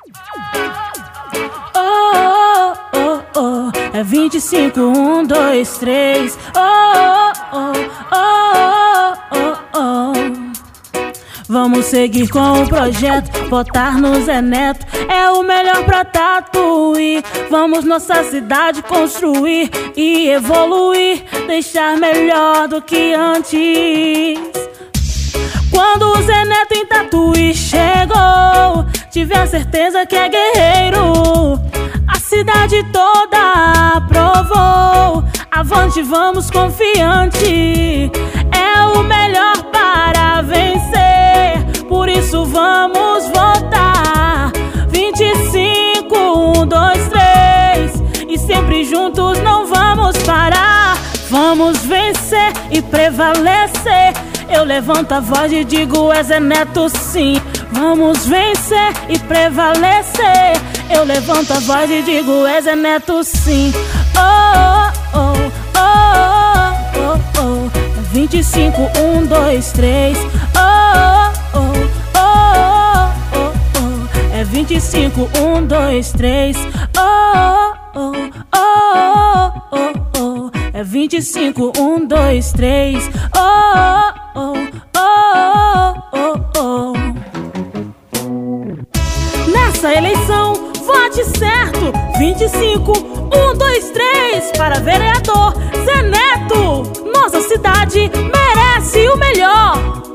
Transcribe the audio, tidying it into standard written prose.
Oh, oh, oh, é 25, 1, 2, 3. Oh, oh, oh, oh, oh. Vamos seguir com o projeto, botar no Zé Neto. É o melhor pra Tatuí. Vamos nossa cidade construir e evoluir, deixar melhor do que antes. Quando o Zé Neto em Tatuí chegou, tive a certeza que é guerreiro. A cidade toda aprovou. Avante, vamos confiante. É o melhor para vencer, por isso vamos votar. 25, 1, 2, 3. E sempre juntos não vamos parar. Vamos vencer e prevalecer. Eu levanto a voz e digo é Zé Neto sim. Vamos vencer e prevalecer. Eu levanto a voz e digo é Zé Neto sim. Oh, oh, oh, oh, oh, oh. 25, 1, 2, 3. Oh, oh, oh, oh, oh. É 25, 1, 2, 3. Oh, oh, oh, oh, oh. É 25, 1, 2, 3. Oh, oh, oh, oh, oh. Nessa eleição, vote certo. 25, 1, 2, 3. Para vereador Zé Neto. Nossa cidade merece o melhor.